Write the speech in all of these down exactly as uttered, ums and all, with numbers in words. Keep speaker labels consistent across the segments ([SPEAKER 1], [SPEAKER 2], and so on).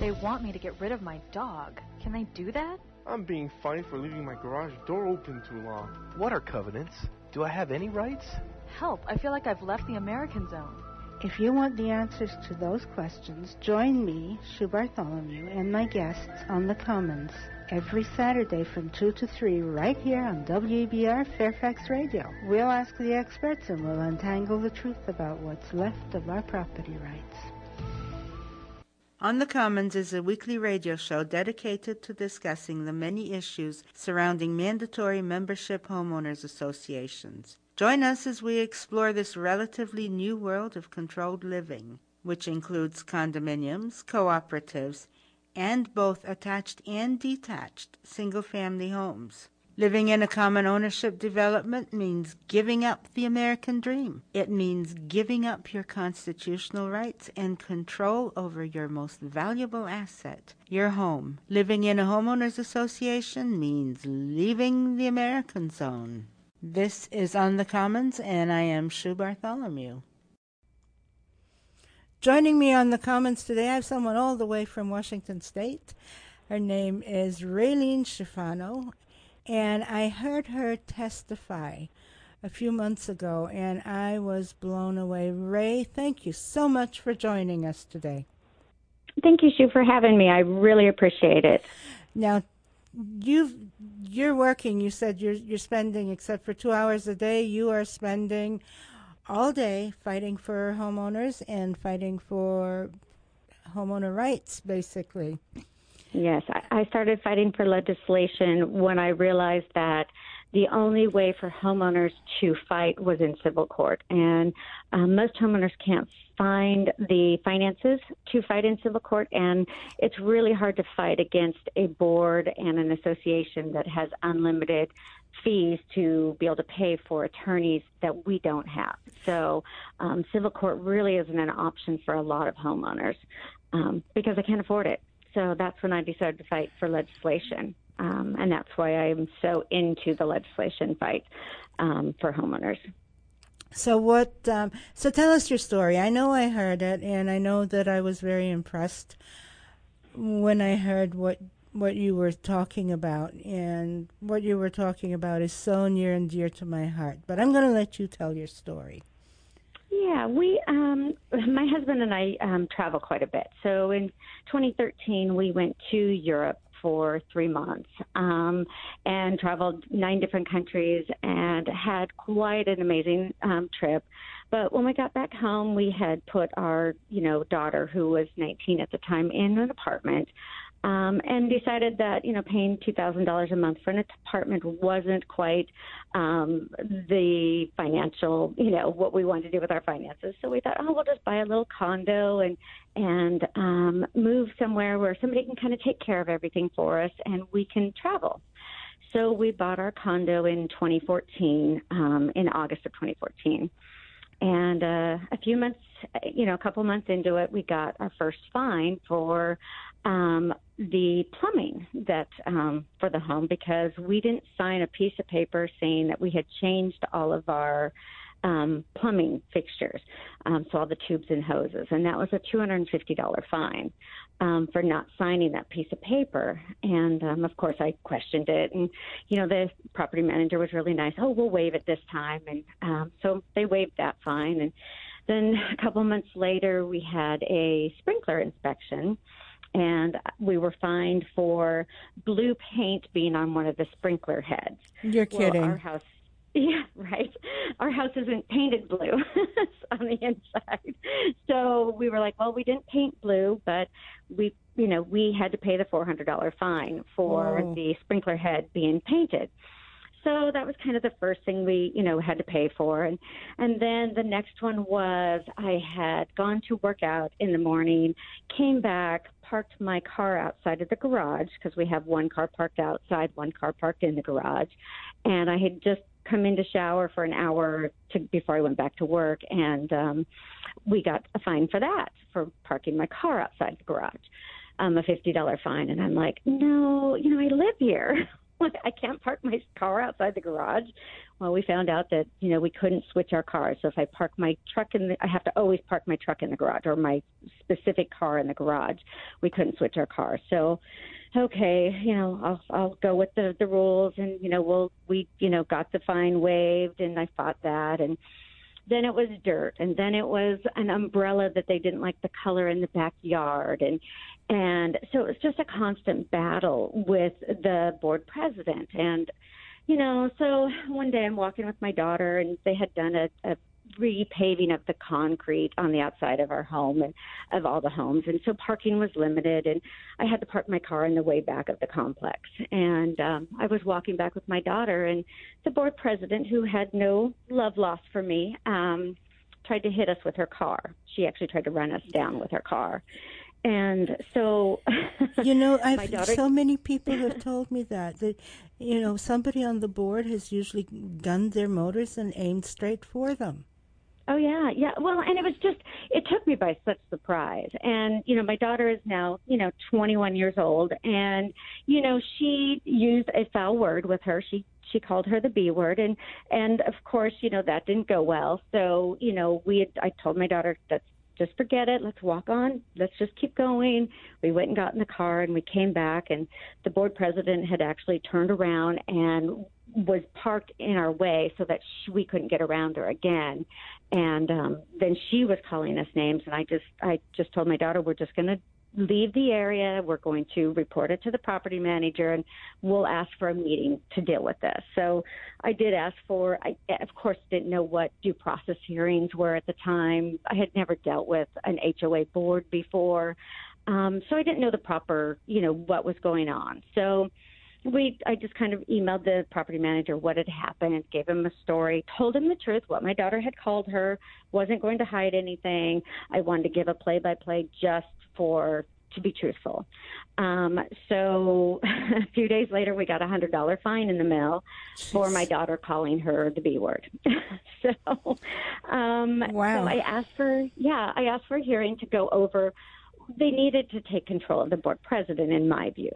[SPEAKER 1] They want me to get rid of my dog. Can they do that?
[SPEAKER 2] I'm being fined for leaving my garage door open too long.
[SPEAKER 3] What are covenants? Do I have any rights?
[SPEAKER 1] Help, I feel like I've left the American zone.
[SPEAKER 4] If you want the answers to those questions, join me, Sue Bartholomew, and my guests on The Commons every Saturday from two to three right here on W A B R Fairfax Radio. We'll ask the experts and we'll untangle the truth about what's left of our property rights. On the Commons is a weekly radio show dedicated to discussing the many issues surrounding mandatory membership homeowners associations. Join us as we explore this relatively new world of controlled living, which includes condominiums, cooperatives, and both attached and detached single-family homes. Living in a common ownership development means giving up the American dream. It means giving up your constitutional rights and control over your most valuable asset, your home. Living in a homeowners association means leaving the American zone. This is On the Commons, and I am Sue Bartholomew. Joining me on the Commons today, I have someone all the way from Washington State. Her name is Raylene Schifano, and I heard her testify a few months ago, and I was blown away. Ray, thank you so much for joining us today.
[SPEAKER 5] Thank you, Sue, for having me. I really appreciate it.
[SPEAKER 4] Now, you've, you're working. You said you're, you're spending, except for two hours a day, you are spending all day fighting for homeowners and fighting for homeowner rights, basically.
[SPEAKER 5] Yes, I started fighting for legislation when I realized that the only way for homeowners to fight was in civil court. And um, most homeowners can't find the finances to fight in civil court, and it's really hard to fight against a board and an association that has unlimited fees to be able to pay for attorneys that we don't have. So um, civil court really isn't an option for a lot of homeowners um, because they can't afford it. So that's when I decided to fight for legislation, um, and that's why I'm so into the legislation fight um, for homeowners.
[SPEAKER 4] So what? Um, so tell us your story. I know I heard it, and I know that I was very impressed when I heard what what you were talking about, and what you were talking about is so near and dear to my heart. But I'm going to let you tell your story.
[SPEAKER 5] Yeah, we, um, my husband and I um, travel quite a bit. So in twenty thirteen, we went to Europe for three months um, and traveled nine different countries and had quite an amazing um, trip. But when we got back home, we had put our, you know, daughter, who was nineteen at the time, in an apartment. Um, and decided that, you know, paying two thousand dollars a month for an apartment wasn't quite um, the financial, you know, what we wanted to do with our finances. So we thought, oh, we'll just buy a little condo and and um, move somewhere where somebody can kind of take care of everything for us and we can travel. So we bought our condo in twenty fourteen, um, in August of twenty fourteen. And uh, a few months, you know, a couple months into it, we got our first fine for um, the plumbing that um, for the home because we didn't sign a piece of paper saying that we had changed all of our um, plumbing fixtures, um, so all the tubes and hoses, and that was a two hundred fifty dollars fine um, for not signing that piece of paper. And um, of course, I questioned it, and you know, the property manager was really nice. Oh, we'll waive it this time, and um, so they waived that fine. And then a couple months later, we had a sprinkler inspection. And we were fined for blue paint being on one of the sprinkler heads.
[SPEAKER 4] You're kidding.
[SPEAKER 5] Well, our house, yeah, right. Our house isn't painted blue on the inside. So we were like, well, we didn't paint blue, but we, you know, we had to pay the four hundred dollars fine for
[SPEAKER 4] Whoa.
[SPEAKER 5] the sprinkler head being painted. So that was kind of the first thing we, you know, had to pay for. And and then the next one was I had gone to work out in the morning, came back, parked my car outside of the garage because we have one car parked outside, one car parked in the garage. And I had just come in to shower for an hour to, before I went back to work. And um, we got a fine for that, for parking my car outside the garage, um, a fifty dollars fine. And I'm like, no, you know, I live here. I can't park my car outside the garage. Well, we found out that, you know, we couldn't switch our cars. So if I park my truck in the, I have to always park my truck in the garage or my specific car in the garage. We couldn't switch our car. So, okay, you know, I'll, I'll go with the, the rules, and, you know, we'll, we, you know, got the fine waived, and I fought that. And then it was dirt, and then it was an umbrella that they didn't like the color in the backyard. And, and so it was just a constant battle with the board president. And, you know, so one day I'm walking with my daughter, and they had done a, a repaving of the concrete on the outside of our home and of all the homes. And so parking was limited, and I had to park my car in the way back of the complex. And um, I was walking back with my daughter, and the board president, who had no love lost for me, um, tried to hit us with her car. She actually tried to run us down with her car. And so,
[SPEAKER 4] you know, I've,
[SPEAKER 5] my daughter,
[SPEAKER 4] so many people have told me that, that, you know, somebody on the board has usually gunned their motors and aimed straight for them.
[SPEAKER 5] Oh, yeah, yeah. Well, and it was just, it took me by such surprise. And, you know, my daughter is now, you know, twenty-one years old. And, you know, she used a foul word with her. She she called her the B word. And, and of course, you know, that didn't go well. So, you know, we had, I told my daughter, that's, just forget it. Let's walk on. Let's just keep going. We went and got in the car, and we came back, and the board president had actually turned around and was parked in our way so that she, we couldn't get around her again. And um, then she was calling us names, and I just I just told my daughter, we're just going to leave the area. We're going to report it to the property manager, and we'll ask for a meeting to deal with this. So I did ask for, I, of course, didn't know what due process hearings were at the time. I had never dealt with an H O A board before. Um, so I didn't know the proper, you know, what was going on. So we, I just kind of emailed the property manager what had happened, gave him a story, told him the truth, what my daughter had called her, wasn't going to hide anything. I wanted to give a play-by-play just for to be truthful. Um, so a few days later, we got a one hundred dollars fine in the mail Jeez. for my daughter calling her the B word. so, um,
[SPEAKER 4] wow.
[SPEAKER 5] so I asked for, yeah, I asked for a hearing to go over. They needed to take control of the board president, in my view,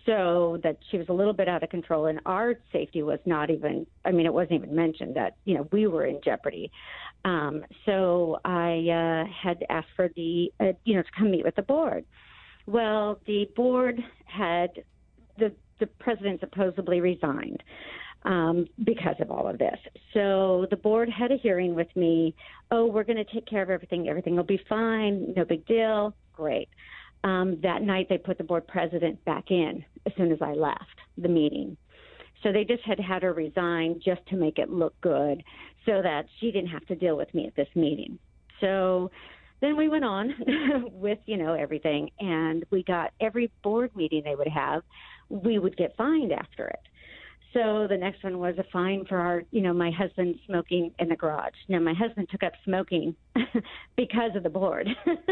[SPEAKER 5] so that she was a little bit out of control, and our safety was not even, I mean, it wasn't even mentioned that, you know, we were in jeopardy. Um, so I uh, had asked for the, uh, you know, to come meet with the board. Well, the board had, the, the president supposedly resigned um, because of all of this. So the board had a hearing with me. Oh, we're going to take care of everything. Everything will be fine. No big deal. Great. Um, that night, they put the board president back in as soon as I left the meeting. So they just had had her resign just to make it look good so that she didn't have to deal with me at this meeting. So then we went on with, you know, everything, and we got every board meeting they would have, we would get fined after it. So the next one was a fine for our, you know, my husband smoking in the garage. Now, my husband took up smoking because of the board,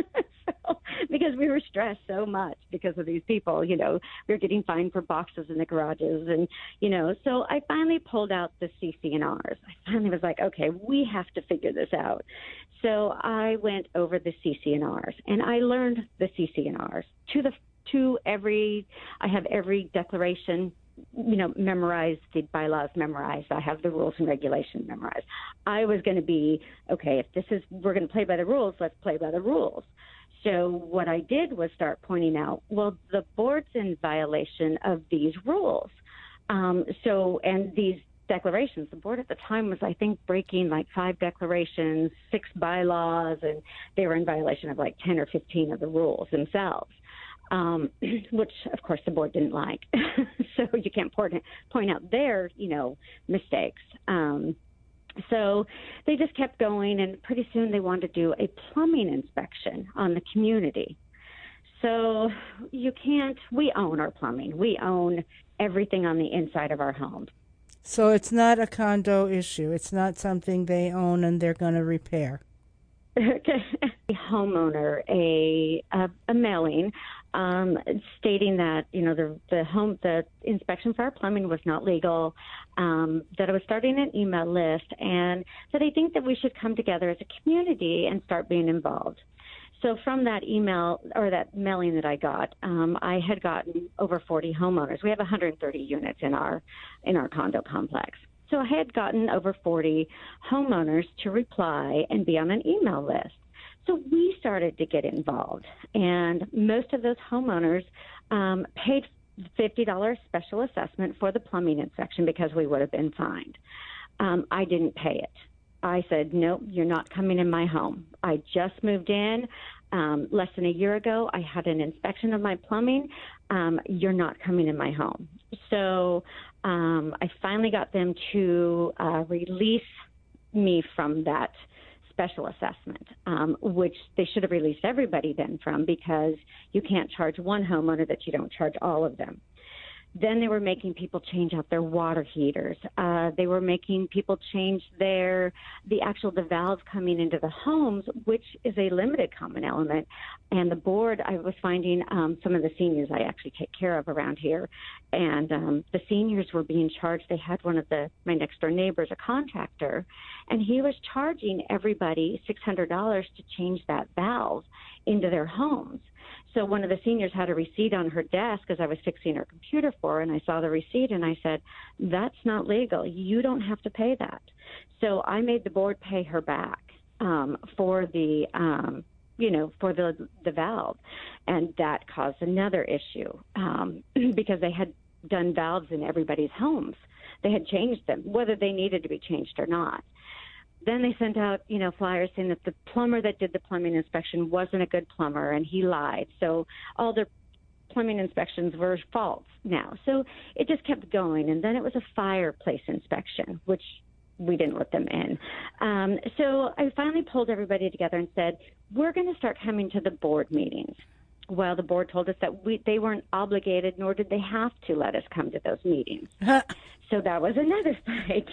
[SPEAKER 5] so, because we were stressed so much because of these people, you know, we were getting fined for boxes in the garages. And, you know, so I finally pulled out the C C N Rs. I finally was like, okay, we have to figure this out. So I went over the C C N Rs, and I learned the C C N Rs to the, to every, I have every declaration, you know, memorized, the bylaws memorized. I have the rules and regulations memorized. I was going to be, okay, if this is, we're going to play by the rules, let's play by the rules. So what I did was start pointing out, well, the board's in violation of these rules. Um, so, and these declarations, the board at the time was, I think, breaking like five declarations, six bylaws, and they were in violation of like ten or fifteen of the rules themselves. Um, which, of course, the board didn't like. So you can't point, point out their, you know, mistakes. Um, so they just kept going, and pretty soon they wanted to do a plumbing inspection on the community. So you can't, we own our plumbing. We own everything on the inside of our home.
[SPEAKER 4] So it's not a condo issue. It's not something they own and they're going to repair.
[SPEAKER 5] Okay. A homeowner, a, a, a mailing um, stating that, you know, the the home the inspection for our plumbing was not legal, um, that I was starting an email list, and that I think that we should come together as a community and start being involved. So from that email or that mailing that I got, um, I had gotten over forty homeowners. We have one hundred thirty units in our in our condo complex. So I had gotten over forty homeowners to reply and be on an email list. So we started to get involved, and most of those homeowners um, paid fifty dollars special assessment for the plumbing inspection because we would have been fined. Um, I didn't pay it. I said, nope, you're not coming in my home. I just moved in um, less than a year ago. I had an inspection of my plumbing. Um, you're not coming in my home. So um, I finally got them to uh, release me from that special assessment, um, which they should have released everybody then from, because you can't charge one homeowner that you don't charge all of them. Then they were making people change out their water heaters. Uh, they were making people change their the actual the valves coming into the homes, which is a limited common element. And the board, I was finding um, some of the seniors I actually take care of around here, and um, the seniors were being charged. They had one of the my next door neighbors, a contractor, and he was charging everybody six hundred dollars to change that valve into their homes. So one of the seniors had a receipt on her desk as I was fixing her computer for her, and I saw the receipt, and I said, that's not legal. You don't have to pay that. So I made the board pay her back um, for the, um, you know, for the, the valve, and that caused another issue um, because they had done valves in everybody's homes. They had changed them, whether they needed to be changed or not. Then they sent out, you know, flyers saying that the plumber that did the plumbing inspection wasn't a good plumber, and he lied. So all their plumbing inspections were false now. So it just kept going. And then it was a fireplace inspection, which we didn't let them in. Um, so I finally pulled everybody together and said, we're going to start coming to the board meetings. Well, the board told us that we, they weren't obligated, nor did they have to let us come to those meetings. So that was another fight.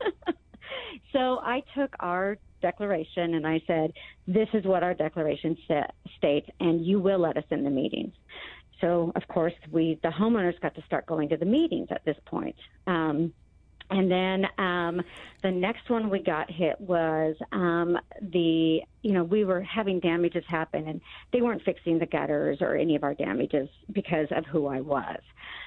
[SPEAKER 5] So I took our declaration and I said, this is what our declaration st- states, and you will let us in the meetings. So, of course, we the homeowners got to start going to the meetings at this point. Um, and then um, the next one we got hit was um, the, you know, we were having damages happen, and they weren't fixing the gutters or any of our damages because of who I was.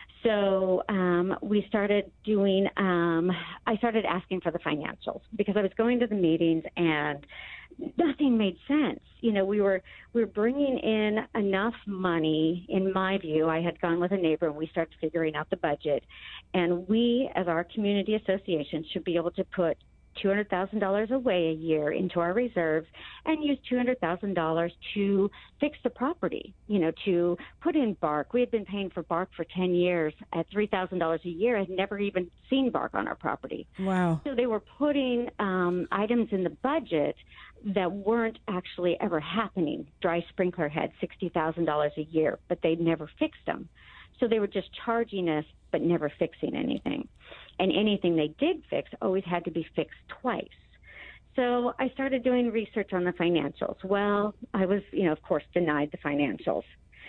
[SPEAKER 5] So um, we started doing, um, I started asking for the financials because I was going to the meetings and nothing made sense. You know, we were we were bringing in enough money, in my view. I had gone with a neighbor and we started figuring out the budget. And we, as our community association, should be able to put two hundred thousand dollars away a year into our reserves and use two hundred thousand dollars to fix the property, you know, to put in bark. We had been paying for bark for ten years at three thousand dollars a year. I'd never even seen bark on our property.
[SPEAKER 6] Wow.
[SPEAKER 5] So they were putting um, items in the budget that weren't actually ever happening. Dry sprinkler had sixty thousand dollars a year, but they'd never fixed them. So they were just charging us but never fixing anything. And anything they did fix always had to be fixed twice. So I started doing research on the financials. Well, I was, you know, of course, denied the financials.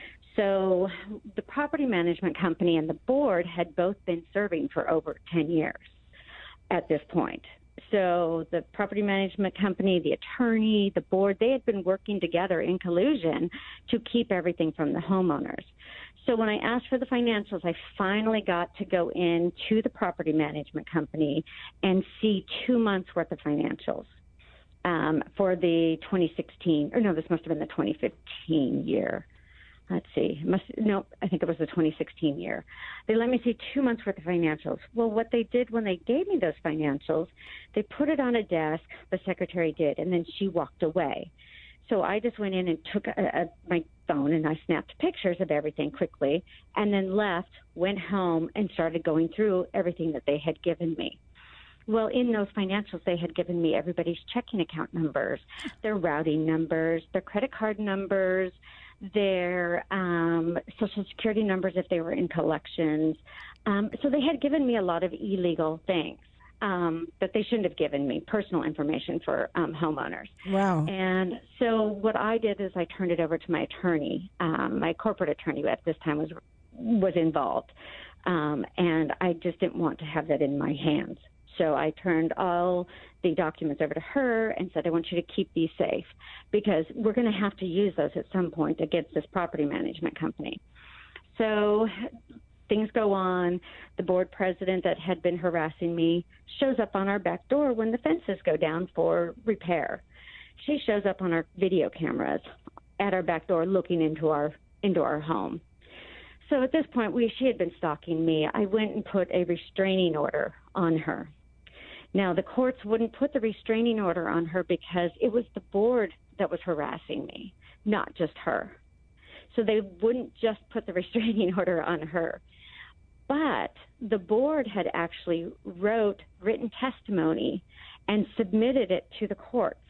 [SPEAKER 5] So the property management company and the board had both been serving for over ten years at this point. So the property management company, the attorney, the board, they had been working together in collusion to keep everything from the homeowners. So when I asked for the financials, I finally got to go into the property management company and see two months worth of financials um, for the twenty sixteen, or no, this must have been the twenty fifteen year. Let's see. Must, no, I think it was the twenty sixteen year. They let me see two months worth of financials. Well, what they did when they gave me those financials, they put it on a desk, the secretary did, and then she walked away. So I just went in and took a, a, my phone and I snapped pictures of everything quickly and then left, went home, and started going through everything that they had given me. Well, in those financials, they had given me everybody's checking account numbers, their routing numbers, their credit card numbers, their um, Social Security numbers if they were in collections. Um, so they had given me a lot of illegal things um, that they shouldn't have given me, personal information for um, homeowners.
[SPEAKER 6] Wow.
[SPEAKER 5] And so what I did is I turned it over to my attorney. Um, my corporate attorney at this time was was involved. Um, and I just didn't want to have that in my hands. So I turned all the documents over to her and said, I want you to keep these safe because we're going to have to use those at some point against this property management company. So things go on. The board president that had been harassing me shows up on our back door when the fences go down for repair. She shows up on our video cameras at our back door looking into our into our home. So at this point, we she had been stalking me. I went and put a restraining order on her. Now, the courts wouldn't put the restraining order on her because it was the board that was harassing me, not just her. So they wouldn't just put the restraining order on her. But the board had actually wrote written testimony and submitted it to the courts.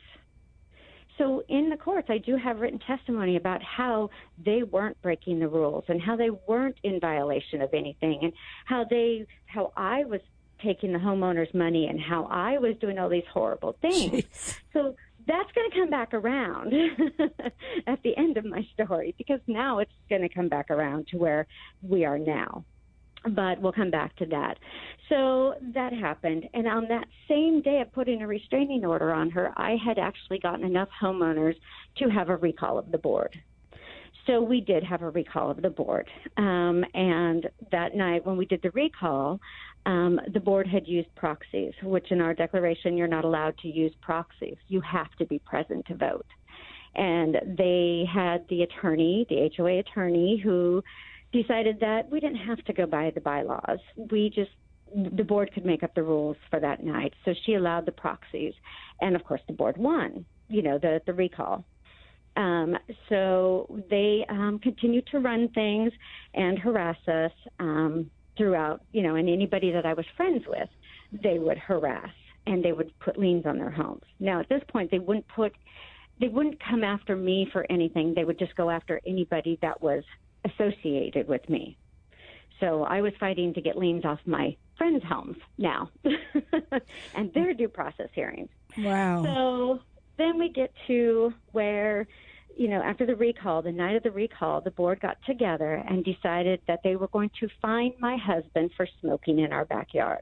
[SPEAKER 5] So in the courts, I do have written testimony about how they weren't breaking the rules and how they weren't in violation of anything and how they, how I was taking the homeowner's money and how I was doing all these horrible things. Jeez. So that's going to come back around at the end of my story because now it's going to come back around to where we are now. But we'll come back to that. So that happened. And on that same day of putting a restraining order on her, I had actually gotten enough homeowners to have a recall of the board. So we did have a recall of the board. Um, and that night when we did the recall, um, the board had used proxies, which in our declaration, you're not allowed to use proxies. You have to be present to vote. And they had the attorney, the H O A attorney, who decided that we didn't have to go by the bylaws. We just, the board could make up the rules for that night. So she allowed the proxies. And, of course, the board won, you know, the, the recall. Um, so they um, continued to run things and harass us um, throughout, you know, and anybody that I was friends with, they would harass and they would put liens on their homes. Now, at this point, they wouldn't put, they wouldn't come after me for anything. They would just go after anybody that was associated with me. So I was fighting to get liens off my friends' homes now and their due process hearings.
[SPEAKER 6] Wow.
[SPEAKER 5] So then we get to where, you know, after the recall, the night of the recall, the board got together and decided that they were going to fine my husband for smoking in our backyard.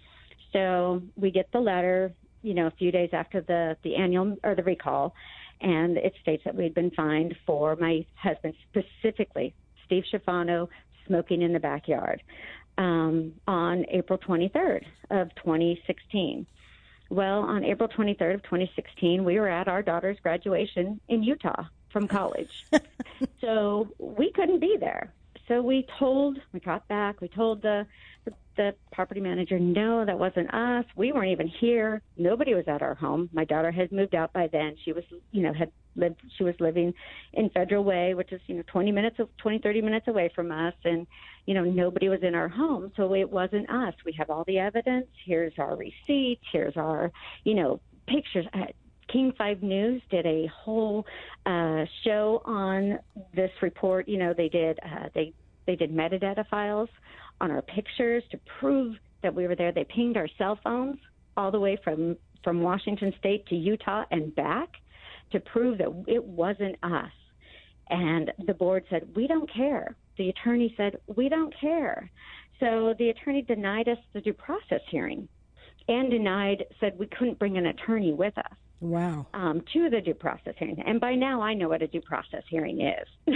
[SPEAKER 5] So we get the letter, you know, a few days after the, the annual or the recall, and it states that we had been fined for my husband, specifically Steve Schifano, smoking in the backyard um, on April twenty-third of twenty sixteen. Well, on April twenty-third of twenty sixteen, we were at our daughter's graduation in Utah from college. So we couldn't be there. So we told, we got back, we told the, the the property manager, no, that wasn't us. We weren't even here. Nobody was at our home. My daughter had moved out by then. She was, you know, had lived, she was living in Federal Way, which is, you know, twenty minutes, twenty, thirty minutes away from us. And, you know, nobody was in our home. So it wasn't us. We have all the evidence. Here's our receipts. Here's our, you know, pictures. King five News did a whole uh, show on this report. You know, they did, uh, they, they did metadata files on our pictures to prove that we were there. They pinged our cell phones all the way from, from Washington State to Utah and back to prove that it wasn't us. And the board said, we don't care. The attorney said, we don't care. So the attorney denied us the due process hearing and denied, said we couldn't bring an attorney with us.
[SPEAKER 6] Wow.
[SPEAKER 5] Um, to the due process hearing. And by now I know what a due process hearing is.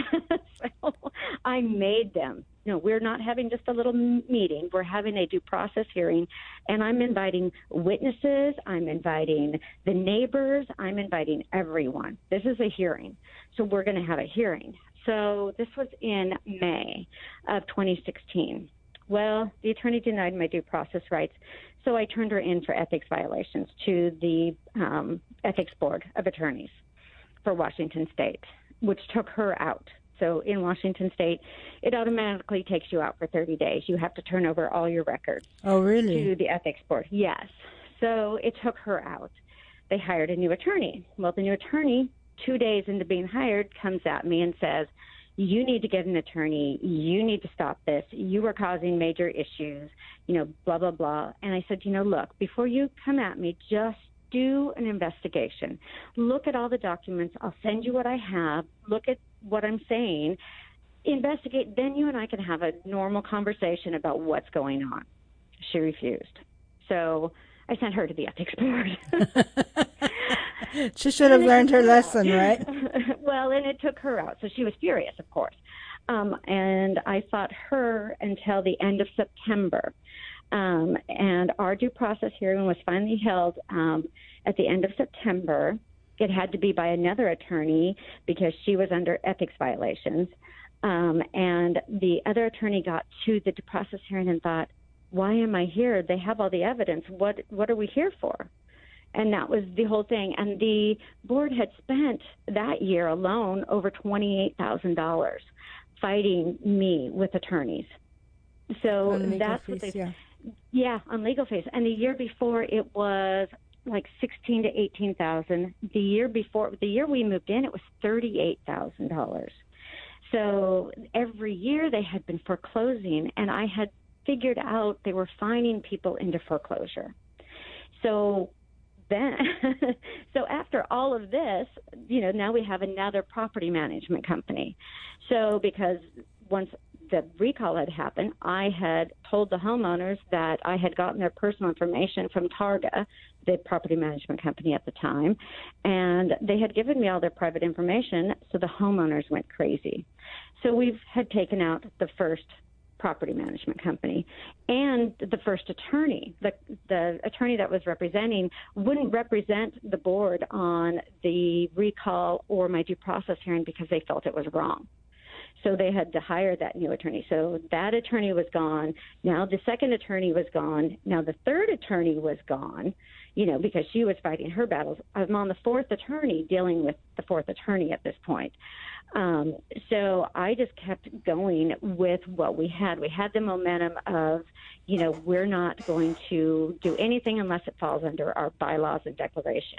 [SPEAKER 5] So I made them. No, we're not having just a little meeting. We're having a due process hearing. And I'm inviting witnesses. I'm inviting the neighbors. I'm inviting everyone. This is a hearing. So we're going to have a hearing. So this was in May of twenty sixteen. Well, the attorney denied my due process rights, so I turned her in for ethics violations to the um, Ethics Board of Attorneys for Washington State, which took her out. So in Washington State, it automatically takes you out for thirty days. You have to turn over all your records.
[SPEAKER 6] Oh, really?
[SPEAKER 5] To the Ethics Board, yes. So it took her out. They hired a new attorney. Well, the new attorney, two days into being hired, comes at me and says, you need to get an attorney. You need to stop this. You are causing major issues, you know, blah, blah, blah. And I said, you know, look, before you come at me, just do an investigation. Look at all the documents. I'll send you what I have. Look at what I'm saying. Investigate. Then you and I can have a normal conversation about what's going on. She refused. So I sent her to the ethics board.
[SPEAKER 4] She should have learned her lesson, right?
[SPEAKER 5] Well, and it took her out, so she was furious, of course. Um, and I fought her until the end of September. Um, and our due process hearing was finally held um, at the end of September. It had to be by another attorney because she was under ethics violations. Um, and the other attorney got to the due process hearing and thought, why am I here? They have all the evidence. What what are we here for? And that was the whole thing. And the board had spent that year alone over twenty-eight thousand dollars fighting me with attorneys. So that's
[SPEAKER 4] fees,
[SPEAKER 5] what they,
[SPEAKER 4] yeah.
[SPEAKER 5] yeah, on legal fees. And the year before it was like sixteen to eighteen thousand. The year before, the year we moved in, it was thirty-eight thousand dollars. So every year they had been foreclosing, and I had figured out they were fining people into foreclosure. So then, so after all of this, you know, now we have another property management company. So because once the recall had happened, I had told the homeowners that I had gotten their personal information from Targa, the property management company at the time, and they had given me all their private information, so the homeowners went crazy. So we've had taken out the first property management company and the first attorney. The, the attorney that was representing wouldn't represent the board on the recall or my due process hearing because they felt it was wrong. So they had to hire that new attorney. So that attorney was gone. Now the second attorney was gone. Now the third attorney was gone, you know, because she was fighting her battles. I'm on the fourth attorney dealing with the fourth attorney at this point. Um, so I just kept going with what we had. We had the momentum of, you know, we're not going to do anything unless it falls under our bylaws and declaration.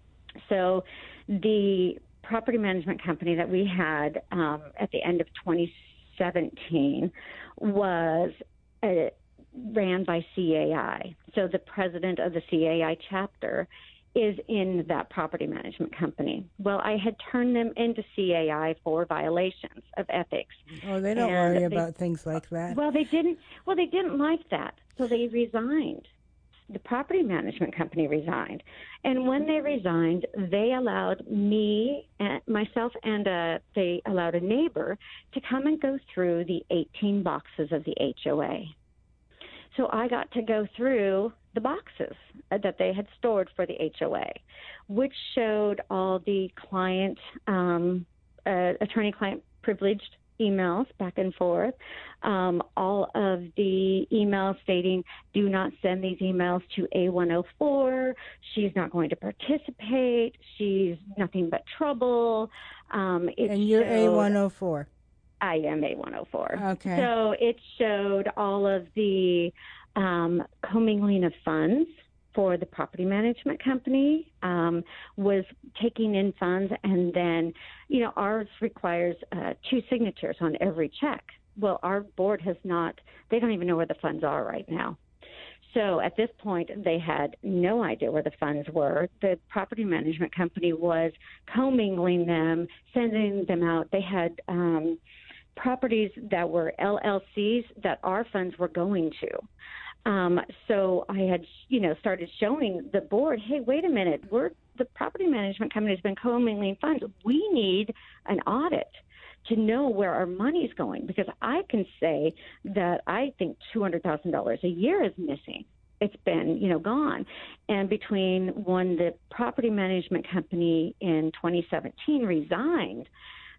[SPEAKER 5] So the property management company that we had um, at the end of twenty seventeen was uh, ran by C A I. So the president of the C A I chapter is in that property management company. Well, I had turned them into C A I for violations of ethics.
[SPEAKER 4] Oh, they don't
[SPEAKER 5] and
[SPEAKER 4] worry
[SPEAKER 5] they,
[SPEAKER 4] about things like that.
[SPEAKER 5] Well, they didn't. Well, they didn't like that, so they resigned. The property management company resigned. And when they resigned, they allowed me, and myself, and uh, they allowed a neighbor to come and go through the eighteen boxes of the H O A. So I got to go through the boxes that they had stored for the H O A, which showed all the client, um, uh, attorney-client privileged emails back and forth, um, all of the emails stating, do not send these emails to A one oh four, she's not going to participate, she's nothing but trouble. Um, it
[SPEAKER 4] and you're
[SPEAKER 5] showed,
[SPEAKER 4] A one oh four.
[SPEAKER 5] I am A one oh four.
[SPEAKER 4] Okay.
[SPEAKER 5] So it showed all of the um, commingling of funds for the property management company, um, was taking in funds, and then, you know, ours requires uh, two signatures on every check. Well, our board has not, they don't even know where the funds are right now. So at this point, they had no idea where the funds were. The property management company was commingling them, sending them out. They had um, properties that were L L Cs that our funds were going to. Um, so I had, you know, started showing the board, hey, wait a minute, we're the property management company has been commingling funds. We need an audit to know where our money's going, because I can say that I think two hundred thousand dollars a year is missing. It's been, you know, gone. And between when the property management company in twenty seventeen resigned,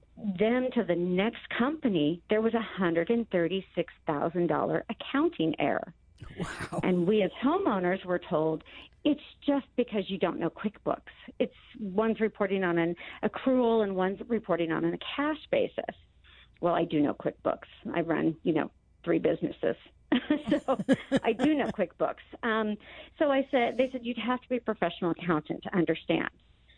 [SPEAKER 5] then to the next company, there was a one hundred thirty-six thousand dollars accounting error.
[SPEAKER 4] Wow.
[SPEAKER 5] And we as homeowners were told it's just because you don't know QuickBooks. It's one's reporting on an accrual and one's reporting on a cash basis. Well, I do know QuickBooks. I run, you know, three businesses. So I do know QuickBooks. Um, so I said, they said, you'd have to be a professional accountant to understand.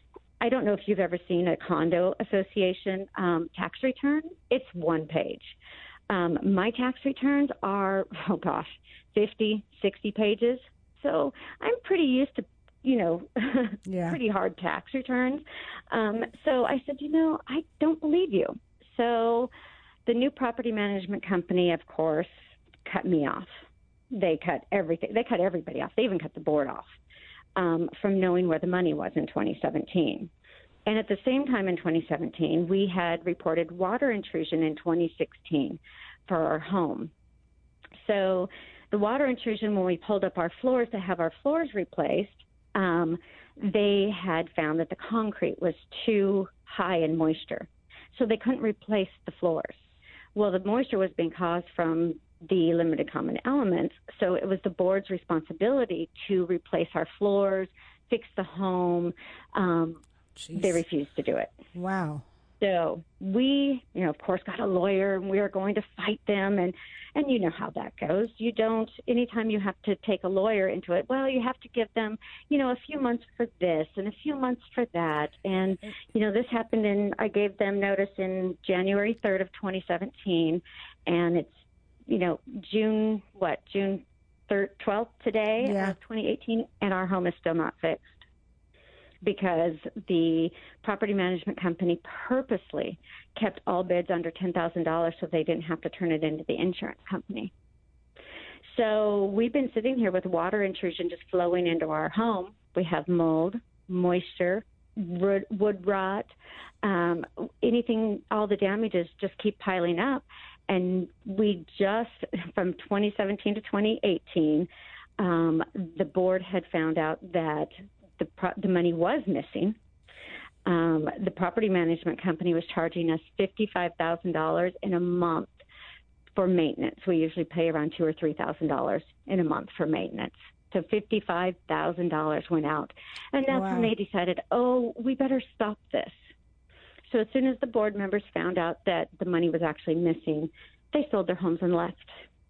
[SPEAKER 5] I don't know if you've ever seen a condo association um, tax return. It's one page. Um, my tax returns are, oh gosh, fifty, sixty pages. So I'm pretty used to, you know,
[SPEAKER 4] yeah.
[SPEAKER 5] pretty hard tax returns. Um, so I said, you know, I don't believe you. So the new property management company, of course, cut me off. they cut everything. They cut everybody off. They even cut the board off um, from knowing where the money was in twenty seventeen. And at the same time in twenty seventeen, we had reported water intrusion in twenty sixteen for our home. So the water intrusion, when we pulled up our floors to have our floors replaced, um, they had found that the concrete was too high in moisture. So they couldn't replace the floors. Well, the moisture was being caused from the limited common elements, so it was the board's responsibility to replace our floors, fix the home. Um, they refused to do it.
[SPEAKER 4] Wow.
[SPEAKER 5] So we, you know, of course, got a lawyer, and we were going to fight them, and, and you know how that goes. You don't, anytime you have to take a lawyer into it, well, you have to give them, you know, a few months for this and a few months for that. And, you know, this happened in, I gave them notice in January third of twenty seventeen, and it's, you know, June, what, June third, twelfth today
[SPEAKER 4] yeah.
[SPEAKER 5] of twenty eighteen, and our home is still not fixed, because the property management company purposely kept all bids under ten thousand dollars so they didn't have to turn it into the insurance company. So we've been sitting here with water intrusion just flowing into our home. We have mold, moisture, wood, wood rot, um, anything, all the damages just keep piling up. And we just, from twenty seventeen to twenty eighteen, um, the board had found out that The, pro- the money was missing. Um, the property management company was charging us fifty-five thousand dollars in a month for maintenance. We usually pay around two or three thousand dollars in a month for maintenance. So fifty-five thousand dollars went out, and that's
[SPEAKER 4] Wow.
[SPEAKER 5] when they decided, oh, we better stop this. So as soon as the board members found out that the money was actually missing, they sold their homes and left.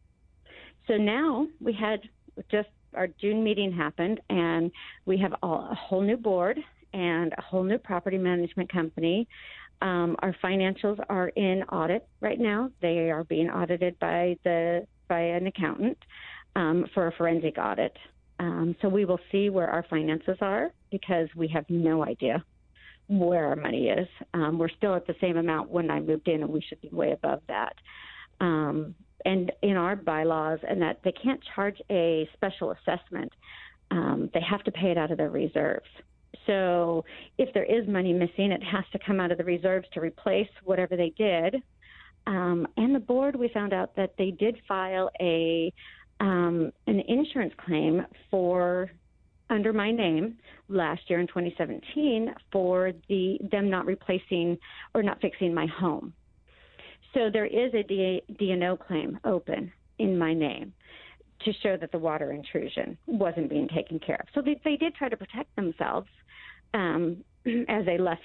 [SPEAKER 5] So now we had just our June meeting happened, and we have all, a whole new board and a whole new property management company. Um, our financials are in audit right now. They are being audited by the by an accountant um, for a forensic audit. Um, so we will see where our finances are, because we have no idea where our money is. Um, we're still at the same amount when I moved in, and we should be way above that. Um, and in our bylaws, and that they can't charge a special assessment. Um, they have to pay it out of their reserves. So if there is money missing, it has to come out of the reserves to replace whatever they did. Um, and the board, we found out that they did file a um, an insurance claim for under my name last year in twenty seventeen for the them not replacing or not fixing my home. So there is a D and O claim open in my name to show that the water intrusion wasn't being taken care of. So they, they did try to protect themselves um, as they left.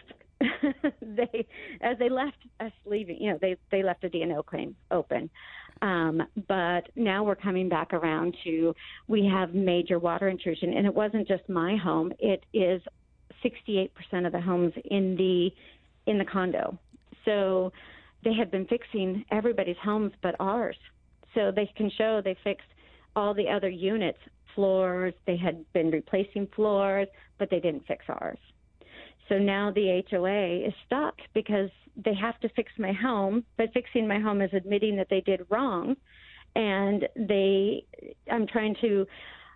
[SPEAKER 5] they as they left us leaving. You know, they they left a D and O claim open. Um, but now we're coming back around to we have major water intrusion, and it wasn't just my home. It is sixty-eight percent of the homes in the in the condo. So they had been fixing everybody's homes but ours. So they can show they fixed all the other units, floors. They had been replacing floors, but they didn't fix ours. So now the H O A is stuck because they have to fix my home, but fixing my home is admitting that they did wrong. And they, I'm trying to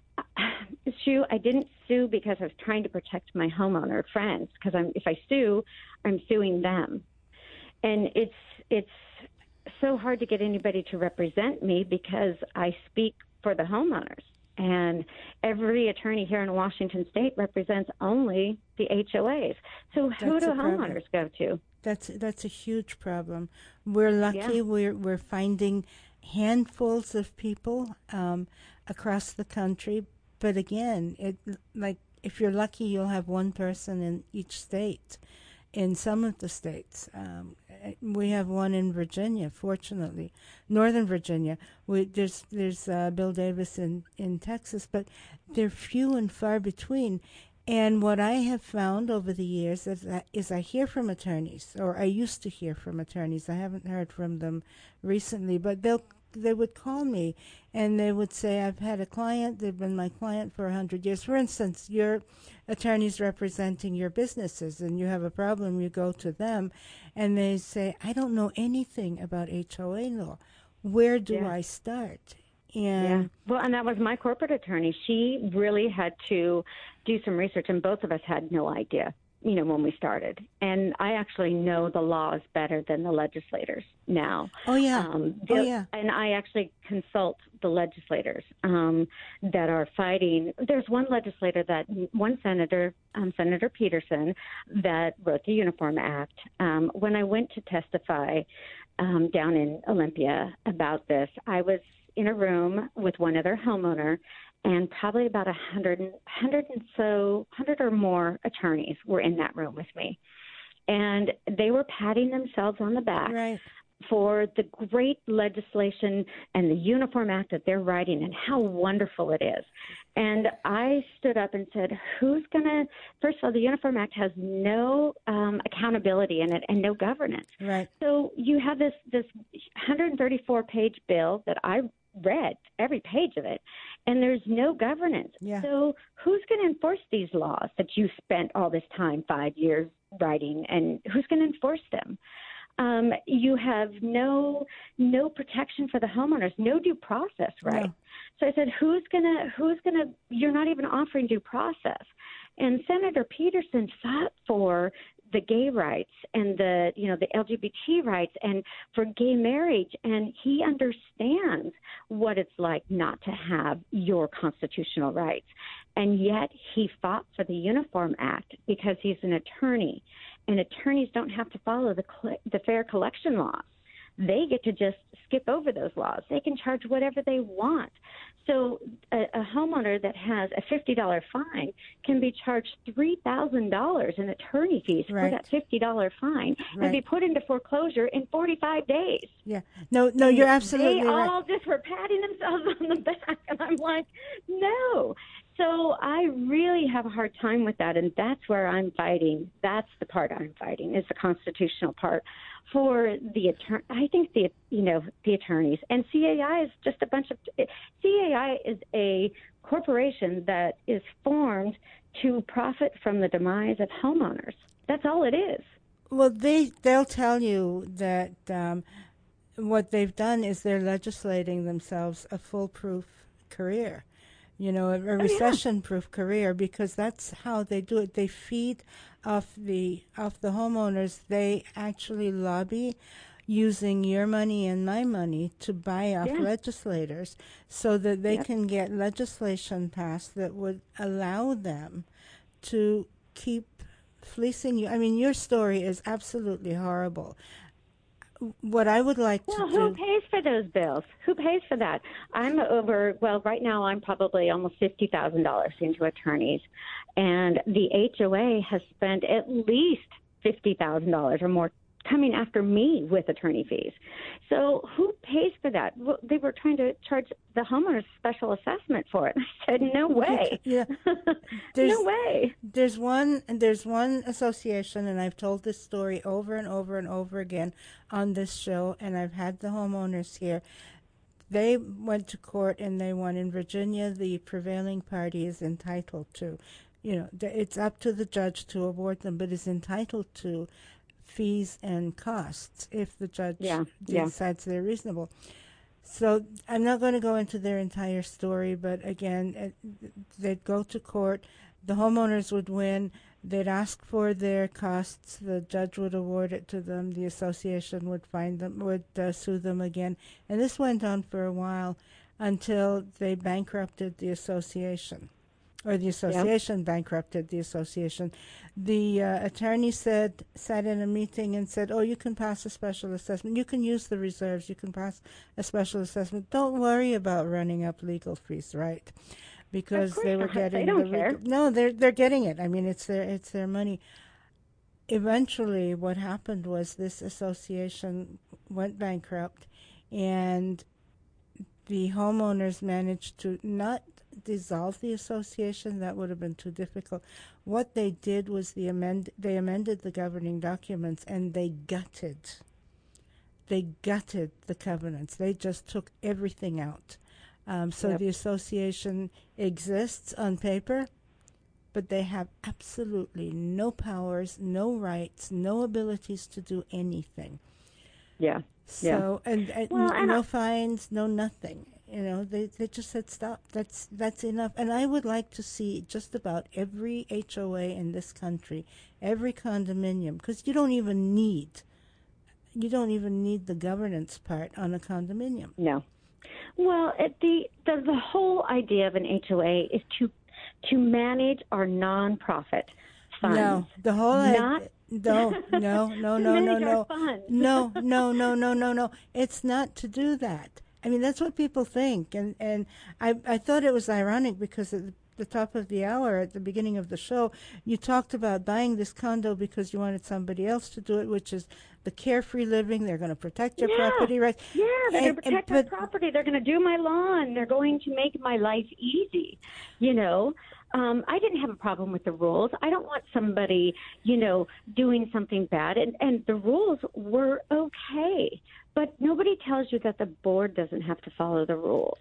[SPEAKER 5] sue. I didn't sue because I was trying to protect my homeowner friends, because I'm, if I sue, I'm suing them. And it's it's so hard to get anybody to represent me because I speak for the homeowners. And every attorney here in Washington State represents only the H O As. So who
[SPEAKER 4] That's
[SPEAKER 5] do
[SPEAKER 4] a problem.
[SPEAKER 5] homeowners go to?
[SPEAKER 4] That's that's a huge problem. We're lucky.
[SPEAKER 5] Yeah.
[SPEAKER 4] We're we're finding handfuls of people um, across the country. But again, it like if you're lucky, you'll have one person in each state. In some of the states, um, we have one in Virginia. Fortunately, Northern Virginia. We, there's there's uh, Bill Davis in, in Texas, but they're few and far between. And what I have found over the years is, that, is I hear from attorneys, or I used to hear from attorneys. I haven't heard from them recently, but they'll they would call me and they would say, I've had a client, they've been my client for one hundred years. For instance, your attorney's representing your businesses and you have a problem, you go to them and they say, I don't know anything about H O A law. Where do
[SPEAKER 5] Yeah.
[SPEAKER 4] I start? And
[SPEAKER 5] yeah. Well, and that was my corporate attorney. She really had to do some research, and both of us had no idea, you know, when we started. And I actually know the laws better than the legislators now.
[SPEAKER 4] Oh, yeah.
[SPEAKER 5] Um,
[SPEAKER 4] oh, yeah.
[SPEAKER 5] And I actually consult the legislators um, that are fighting. There's one legislator that, one senator, um, Senator Peterson, that wrote the Uniform Act. Um, when I went to testify um, down in Olympia about this, I was in a room with one other homeowner, and probably about a hundred, hundred and so, hundred or more attorneys were in that room with me, and they were patting themselves on the back
[SPEAKER 4] Right.
[SPEAKER 5] for the great legislation and the Uniform Act that they're writing and how wonderful it is. And I stood up and said, who's going to, first of all, the Uniform Act has no um, accountability in it and no governance.
[SPEAKER 4] Right.
[SPEAKER 5] So you have this, this one hundred thirty-four page bill that I read every page of it, and there's no governance.
[SPEAKER 4] Yeah.
[SPEAKER 5] So who's going to enforce these laws that you spent all this time, five years writing, and who's going to enforce them? Um, you have no no protection for the homeowners, no due process, right?
[SPEAKER 4] No.
[SPEAKER 5] So I said, who's gonna who's gonna? You're not even offering due process. And Senator Peterson fought for the gay rights and the you know the L G B T rights and for gay marriage, and he understands what it's like not to have your constitutional rights. And yet he fought for the Uniform Act because he's an attorney. And attorneys don't have to follow the the Fair Collection laws. They get to just skip over those laws. They can charge whatever they want. So a, a homeowner that has a fifty dollars fine can be charged three thousand dollars in attorney fees
[SPEAKER 4] Right.
[SPEAKER 5] for that fifty dollars fine
[SPEAKER 4] Right.
[SPEAKER 5] and be put into foreclosure in forty-five days.
[SPEAKER 4] Yeah. No, no, you're absolutely
[SPEAKER 5] They
[SPEAKER 4] right.
[SPEAKER 5] all just were patting themselves on the back, and I'm like, no. So I really have a hard time with that, and that's where I'm fighting. That's the part I'm fighting, is the constitutional part for the attorney. I think the you know the attorneys and C A I is just a bunch of C A I is a corporation that is formed to profit from the demise of homeowners. That's all it is.
[SPEAKER 4] Well, they they'll tell you that um, what they've done is they're legislating themselves a foolproof career, you know, a, a recession-proof career, because that's how they do it. They feed off the off the homeowners. They actually lobby using your money and my money to buy off
[SPEAKER 5] Yeah.
[SPEAKER 4] legislators so that they
[SPEAKER 5] Yep.
[SPEAKER 4] can get legislation passed that would allow them to keep fleecing you. I mean, your story is absolutely horrible. What I would like
[SPEAKER 5] Well,
[SPEAKER 4] to
[SPEAKER 5] who
[SPEAKER 4] do...
[SPEAKER 5] pays for those bills? Who pays for that? I'm over, well, right now I'm probably almost fifty thousand dollars into attorneys, and the H O A has spent at least fifty thousand dollars or more coming after me with attorney fees. So who pays for that? Well, they were trying to charge the homeowners special assessment for it. I said, no way.
[SPEAKER 4] Yeah. There's-
[SPEAKER 5] no way.
[SPEAKER 4] There's one there's one association, and I've told this story over and over and over again on this show, and I've had the homeowners here. They went to court and they won. In Virginia, the prevailing party is entitled to, you know, th- it's up to the judge to award them, but is entitled to fees and costs if the judge
[SPEAKER 5] Yeah, yeah.
[SPEAKER 4] decides they're reasonable. So I'm not going to go into their entire story, but again, it, they'd go to court, the homeowners would win, they'd ask for their costs, the judge would award it to them, the association would find them, would uh, sue them again, and this went on for a while until they bankrupted the association. Or the association bankrupted the association. The uh, attorney said, sat in a meeting and said, oh, you can pass a special assessment. You can use the reserves. You can pass a special assessment. Don't worry about running up legal fees, right? Because
[SPEAKER 5] course
[SPEAKER 4] they were
[SPEAKER 5] not.
[SPEAKER 4] getting
[SPEAKER 5] They don't
[SPEAKER 4] the
[SPEAKER 5] care.
[SPEAKER 4] legal, no, they're they're getting it. I mean, it's their it's their money. Eventually, what happened was this association went bankrupt, and the homeowners managed to not dissolve the association. That would have been too difficult. What they did was the amend they amended the governing documents, and they gutted they gutted the covenants. They just took everything out. Um, so
[SPEAKER 5] Yep.
[SPEAKER 4] the association exists on paper, but they have absolutely no powers, no rights, no abilities to do anything.
[SPEAKER 5] Yeah.
[SPEAKER 4] So and, and
[SPEAKER 5] Well,
[SPEAKER 4] n-
[SPEAKER 5] and
[SPEAKER 4] no
[SPEAKER 5] I-
[SPEAKER 4] fines, no nothing. You know, they, they just said stop. That's that's enough. And I would like to see just about every H O A in this country, every condominium, because you don't even need, you don't even need the governance part on a condominium.
[SPEAKER 5] No. Well, it, the, the the whole idea of an H O A is to to manage our nonprofit funds.
[SPEAKER 4] No, the whole
[SPEAKER 5] not.
[SPEAKER 4] I- No, no, no,
[SPEAKER 5] to
[SPEAKER 4] no, no,
[SPEAKER 5] manage
[SPEAKER 4] no,
[SPEAKER 5] our funds.
[SPEAKER 4] no, no, no, no, no, no. It's not to do that. I mean, that's what people think, and and I I thought it was ironic because at the top of the hour, at the beginning of the show, you talked about buying this condo because you wanted somebody else to do it, which is the carefree living. They're going to protect your
[SPEAKER 5] Yeah.
[SPEAKER 4] property rights.
[SPEAKER 5] Yeah, they're going
[SPEAKER 4] And-
[SPEAKER 5] to
[SPEAKER 4] and-
[SPEAKER 5] protect our
[SPEAKER 4] but-
[SPEAKER 5] property. They're going to do my lawn. They're going to make my life easy. You know, um, I didn't have a problem with the rules. I don't want somebody, you know, doing something bad. And, and the rules were okay. But nobody tells you that the board doesn't have to follow the rules.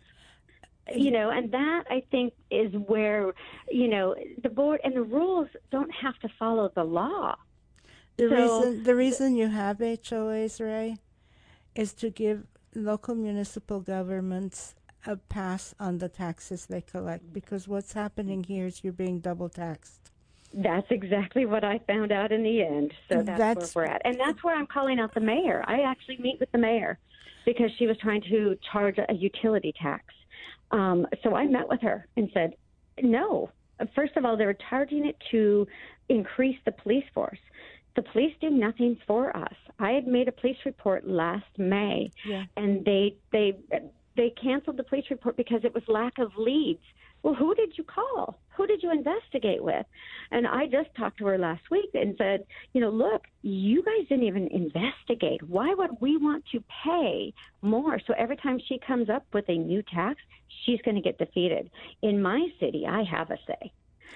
[SPEAKER 5] You know, and that, I think, is where, you know, the board and the rules don't have to follow the law.
[SPEAKER 4] The
[SPEAKER 5] So-
[SPEAKER 4] reason the reason you have H O As, Ray, is to give local municipal governments a pass on the taxes they collect, because what's happening here is you're being double taxed.
[SPEAKER 5] That's exactly what I found out in the end. So that's,
[SPEAKER 4] That's-
[SPEAKER 5] where we're at. And that's where I'm calling out the mayor. I actually meet with the mayor because she was trying to charge a utility tax. Um, so I met with her and said, no. First of all, they were charging it to increase the police force. The police do nothing for us. I had made a police report last May,
[SPEAKER 4] Yeah.
[SPEAKER 5] and they they they canceled the police report because it was lack of leads. Well, who did you call? Who did you investigate with? And I just talked to her last week and said, you know, look, you guys didn't even investigate. Why would we want to pay more? So every time she comes up with a new tax, she's going to get defeated. In my city, I have a say.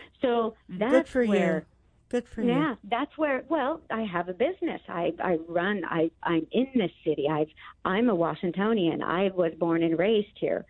[SPEAKER 5] So that's
[SPEAKER 4] Good for
[SPEAKER 5] where.
[SPEAKER 4] you. Good for
[SPEAKER 5] Yeah,
[SPEAKER 4] you.
[SPEAKER 5] that's where. Well, I have a business. I I run. I I'm in this city. I've I'm a Washingtonian. I was born and raised here,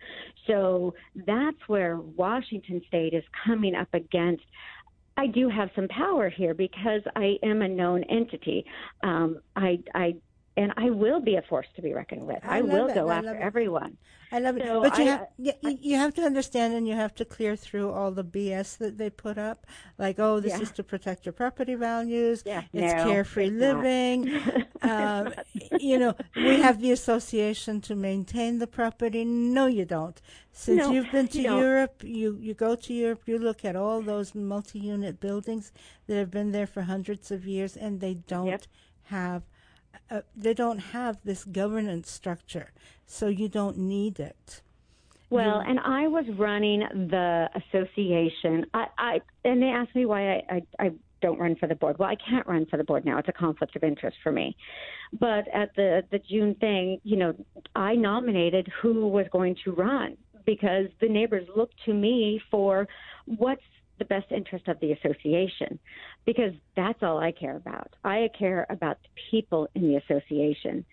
[SPEAKER 5] so that's where Washington State is coming up against. I do have some power here because I am a known entity. Um, I I and I will be a force to be reckoned with.
[SPEAKER 4] I
[SPEAKER 5] I,
[SPEAKER 4] love
[SPEAKER 5] will
[SPEAKER 4] it.
[SPEAKER 5] go
[SPEAKER 4] I
[SPEAKER 5] after
[SPEAKER 4] love it.
[SPEAKER 5] everyone.
[SPEAKER 4] I love it.
[SPEAKER 5] So
[SPEAKER 4] But you
[SPEAKER 5] I-
[SPEAKER 4] have you, you have to understand, and you have to clear through all the B S that they put up. Like, oh, this
[SPEAKER 5] Yeah.
[SPEAKER 4] is to protect your property values.
[SPEAKER 5] Yeah,
[SPEAKER 4] It's
[SPEAKER 5] no,
[SPEAKER 4] carefree
[SPEAKER 5] it's not.
[SPEAKER 4] living. um, you know, we have the association to maintain the property. No, you don't. Since
[SPEAKER 5] No,
[SPEAKER 4] you've been to
[SPEAKER 5] you don't.
[SPEAKER 4] Europe, you, you go to Europe, you look at all those multi-unit buildings that have been there for hundreds of years, and they don't
[SPEAKER 5] Yep.
[SPEAKER 4] have uh, they don't have this governance structure, so you don't need it.
[SPEAKER 5] Well, and I was running the association. I, I and they asked me why I, I, I don't run for the board. Well, I can't run for the board now. It's a conflict of interest for me. But at the the June thing, you know, I nominated who was going to run because the neighbors looked to me for what's the best interest of the association, because that's all I care about. I care about the people in the association.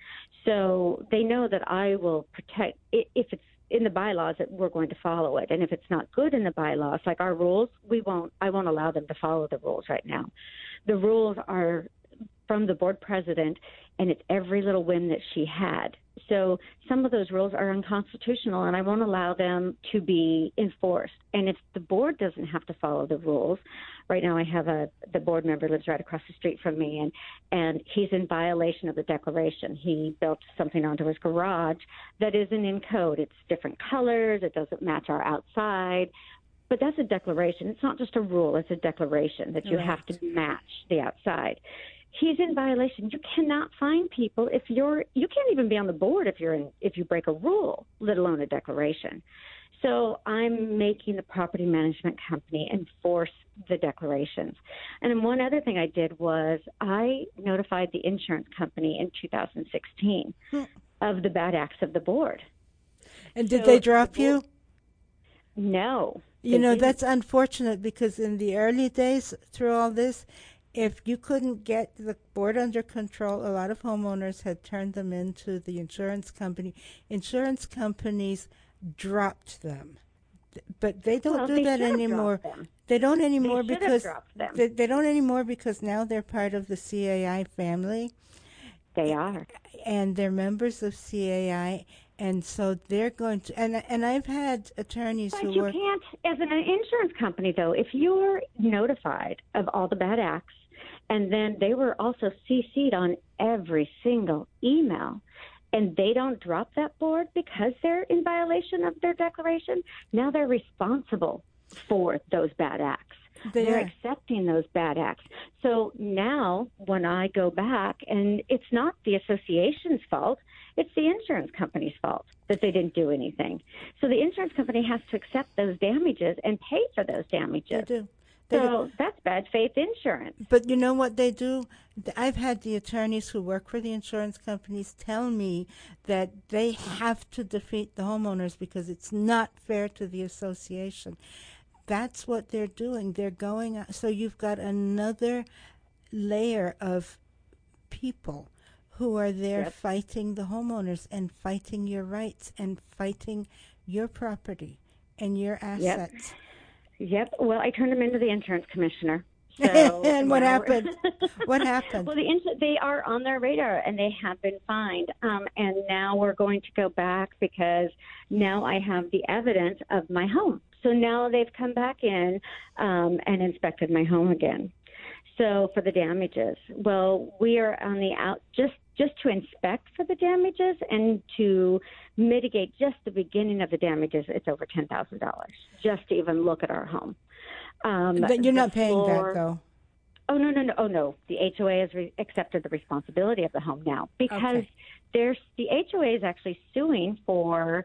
[SPEAKER 5] So they know that I will protect, i- if it's in the bylaws, that we're going to follow it. And if it's not good in the bylaws, like our rules, we won't, I won't allow them to follow the rules right now. The rules are from the board president, and it's every little whim that she had. So some of those rules are unconstitutional, and I won't allow them to be enforced. And if the board doesn't have to follow the rules, right now I have a the board member lives right across the street from me, and and he's in violation of the declaration. He built something onto his garage that isn't in code. It's different colors. It doesn't match our outside. But that's a declaration. It's not just a rule. It's a declaration that you
[SPEAKER 4] Right.
[SPEAKER 5] have to match the outside. He's in violation. You cannot fine people if you're you can't even be on the board if you're in if you break a rule, let alone a declaration. So I'm making the property management company enforce the declarations. And then one other thing I did was I notified the insurance company in two thousand sixteen
[SPEAKER 4] Hmm.
[SPEAKER 5] of the bad acts of the board.
[SPEAKER 4] And did
[SPEAKER 5] So
[SPEAKER 4] they drop
[SPEAKER 5] the
[SPEAKER 4] you?
[SPEAKER 5] No.
[SPEAKER 4] You
[SPEAKER 5] they
[SPEAKER 4] know,
[SPEAKER 5] didn't.
[SPEAKER 4] that's unfortunate, because in the early days through all this, if you couldn't get the board under control, a lot of homeowners had turned them into the insurance company. Insurance companies dropped them. Th- But they don't
[SPEAKER 5] Well,
[SPEAKER 4] do
[SPEAKER 5] they
[SPEAKER 4] that
[SPEAKER 5] should have
[SPEAKER 4] anymore.
[SPEAKER 5] dropped them.
[SPEAKER 4] They don't anymore
[SPEAKER 5] should have
[SPEAKER 4] because
[SPEAKER 5] dropped them.
[SPEAKER 4] They, they don't anymore because now they're part of the C A I family.
[SPEAKER 5] They are.
[SPEAKER 4] And they're members of C A I, and so they're going to. And and I've had attorneys
[SPEAKER 5] But
[SPEAKER 4] who
[SPEAKER 5] you
[SPEAKER 4] work.
[SPEAKER 5] can't, as an insurance company, though, if you're notified of all the bad acts, and then they were also C C'd on every single email, and they don't drop that board because they're in violation of their declaration, now they're responsible for those bad acts.
[SPEAKER 4] They
[SPEAKER 5] They're
[SPEAKER 4] are.
[SPEAKER 5] accepting those bad acts. So now when I go back, and it's not the association's fault, it's the insurance company's fault that they didn't do anything. So the insurance company has to accept those damages and pay for those damages.
[SPEAKER 4] They do. They
[SPEAKER 5] So
[SPEAKER 4] do.
[SPEAKER 5] that's bad faith insurance.
[SPEAKER 4] But you know what they do? I've had the attorneys who work for the insurance companies tell me that they have to defeat the homeowners because it's not fair to the association. That's what they're doing. They're going. So you've got another layer of people who are there
[SPEAKER 5] Yep.
[SPEAKER 4] fighting the homeowners and fighting your rights and fighting your property and your assets.
[SPEAKER 5] Yep. Well, I turned them into the insurance commissioner. So
[SPEAKER 4] And what
[SPEAKER 5] now
[SPEAKER 4] happened?
[SPEAKER 5] we're-
[SPEAKER 4] What happened?
[SPEAKER 5] Well, the ins- they are on their radar, and they have been fined. Um, and now we're going to go back because now I have the evidence of my home. So now they've come back in um, and inspected my home again. So for the damages, well, we are on the out just just to inspect for the damages and to mitigate just the beginning of the damages. It's over ten thousand dollars just to even look at our home. Um,
[SPEAKER 4] But you're
[SPEAKER 5] the
[SPEAKER 4] not paying
[SPEAKER 5] floor-
[SPEAKER 4] that, though.
[SPEAKER 5] Oh, no, no, no. Oh, no. The H O A has re- accepted the responsibility of the home now because
[SPEAKER 4] Okay.
[SPEAKER 5] there's the H O A is actually suing for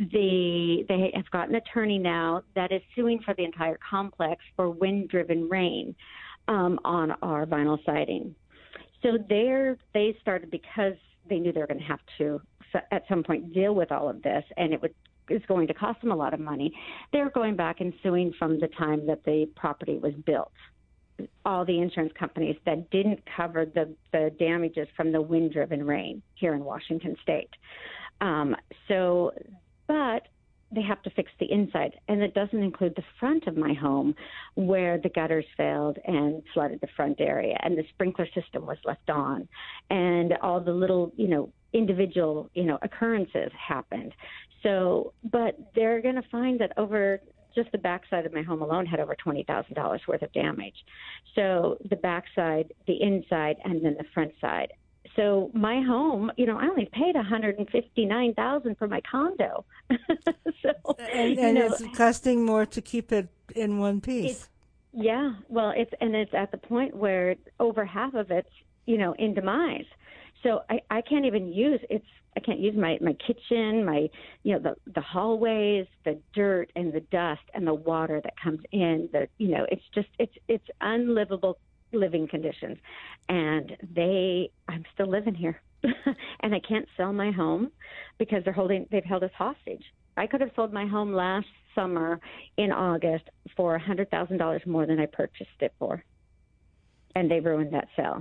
[SPEAKER 5] the, they have got an attorney now that is suing for the entire complex for wind-driven rain um, on our vinyl siding. So they're, they started because they knew they were going to have to, at some point, deal with all of this, and it would is going to cost them a lot of money. They're going back and suing from the time that the property was built. All the insurance companies that didn't cover the, the damages from the wind-driven rain here in Washington State. Um, so, but they have to fix the inside, and it doesn't include the front of my home where the gutters failed and flooded the front area, and the sprinkler system was left on, and all the little, you know, individual, you know, occurrences happened. So, but they're going to find that over just the backside of my home alone had over twenty thousand dollars worth of damage. So the backside, the inside, and then the front side. So my home, you know, I only paid one hundred fifty-nine thousand dollars for my condo. so,
[SPEAKER 4] And,
[SPEAKER 5] you
[SPEAKER 4] and
[SPEAKER 5] know,
[SPEAKER 4] it's costing more to keep it in one piece.
[SPEAKER 5] It's, yeah, well, it's and it's at the point where over half of it's, you know, in demise. So I, I can't even use it's I can't use my, my kitchen, my you know the the hallways, the dirt and the dust and the water that comes in. The you know it's just it's it's unlivable living conditions, and they I'm still living here, and I can't sell my home because they're holding they've held us hostage. I could have sold my home last summer in August for a hundred thousand dollars more than I purchased it for, and they ruined that sale.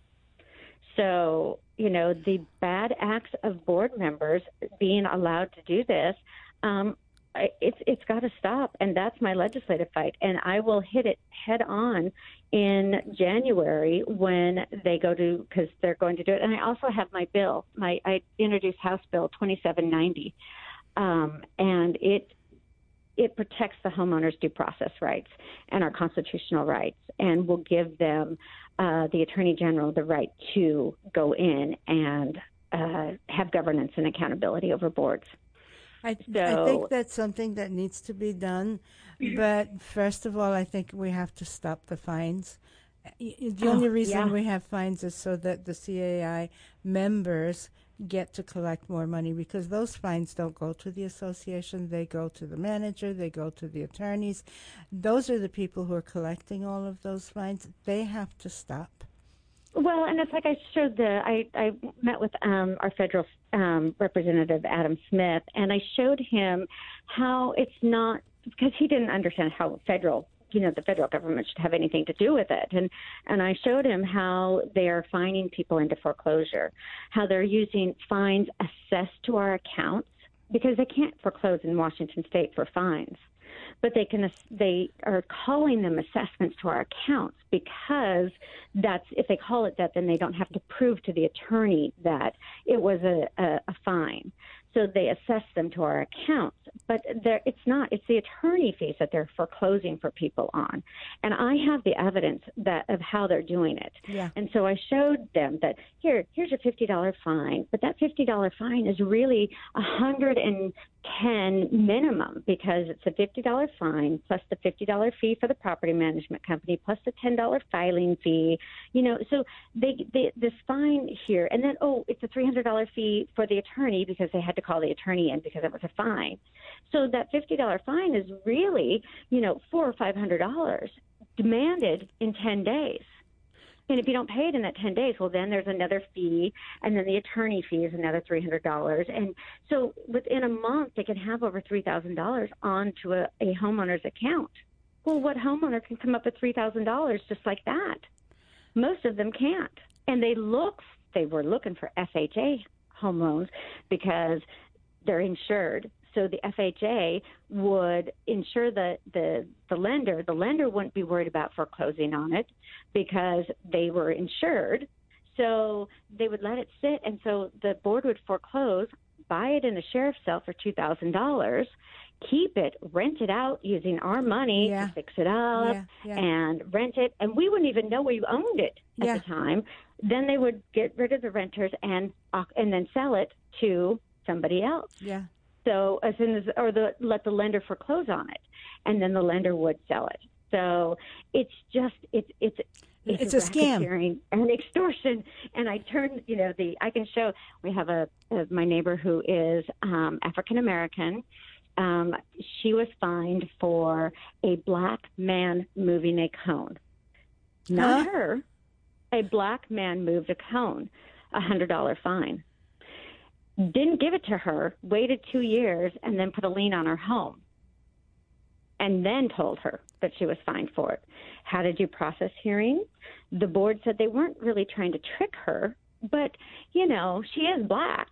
[SPEAKER 5] So, you know, the bad acts of board members being allowed to do this, um, I- it's it's got to stop, and that's my legislative fight. And I will hit it head on in January when they go to, because they're going to do it. And I also have my bill. My I introduced House Bill twenty-seven ninety, um, and it it protects the homeowners' due process rights and our constitutional rights, and will give them uh, the Attorney General the right to go in and uh, have governance and accountability over boards.
[SPEAKER 4] I, I
[SPEAKER 5] So-
[SPEAKER 4] think that's something that needs to be done. But first of all, I think we have to stop the fines. Y- y- The
[SPEAKER 5] Oh,
[SPEAKER 4] only reason
[SPEAKER 5] yeah.
[SPEAKER 4] we have fines is so that the C A I members get to collect more money, because those fines don't go to the association. They go to the manager. They go to the attorneys. Those are the people who are collecting all of those fines. They have to stop.
[SPEAKER 5] Well, and it's like I showed the, I, I met with um, our federal um, representative, Adam Smith, and I showed him how it's not, because he didn't understand how federal, you know, the federal government should have anything to do with it. And, and I showed him how they're fining people into foreclosure, how they're using fines assessed to our accounts because they can't foreclose in Washington State for fines. But they can they are calling them assessments to our accounts because that's if they call it that, then they don't have to prove to the attorney that it was a, a, a fine. So they assess them to our accounts. But it's not. It's the attorney fees that they're foreclosing for people on. And I have the evidence that of how they're doing it.
[SPEAKER 6] Yeah.
[SPEAKER 5] And so I showed them that, here, here's your fifty dollars fine. But that fifty dollars fine is really one hundred ten minimum because it's a fifty dollars fine plus the fifty dollars fee for the property management company plus the ten dollars filing fee. You know, so they, they this fine here. And then, oh, it's a three hundred dollars fee for the attorney because they had to call the attorney in because it was a fine. So that fifty dollars fine is really, you know, four or five hundred dollars demanded in ten days. And if you don't pay it in that ten days, well, then there's another fee, and then the attorney fee is another three hundred dollars. And so within a month, they can have over three thousand dollars onto a, a homeowner's account. Well, what homeowner can come up with three thousand dollars just like that? Most of them can't. And they look, they were looking for F H A home loans because they're insured. So the F H A would insure the, the, the lender. The lender wouldn't be worried about foreclosing on it because they were insured. So they would let it sit, and so the board would foreclose, buy it in a sheriff's sale for two thousand dollars, keep it, rent it out using our money
[SPEAKER 6] Yeah.
[SPEAKER 5] to fix it up
[SPEAKER 6] Yeah, yeah.
[SPEAKER 5] and rent it. And we wouldn't even know we owned it at
[SPEAKER 6] Yeah.
[SPEAKER 5] the time. Then they would get rid of the renters and uh, and then sell it to somebody else.
[SPEAKER 6] Yeah.
[SPEAKER 5] So as soon as, or the, let the lender foreclose on it, and then the lender would sell it. So it's just, it's, it's,
[SPEAKER 6] It's a scam.
[SPEAKER 5] racketeering and extortion. And I turned, you know, the, I can show, we have a, a my neighbor who is um, African-American. Um, she was fined for a black man moving a cone. Not
[SPEAKER 6] Huh?
[SPEAKER 5] her. A black man moved a cone, a one hundred dollars fine. Didn't give it to her, waited two years, and then put a lien on her home. And then told her that she was fined for it. Had a due process hearing. The board said they weren't really trying to trick her, but, you know, she is black.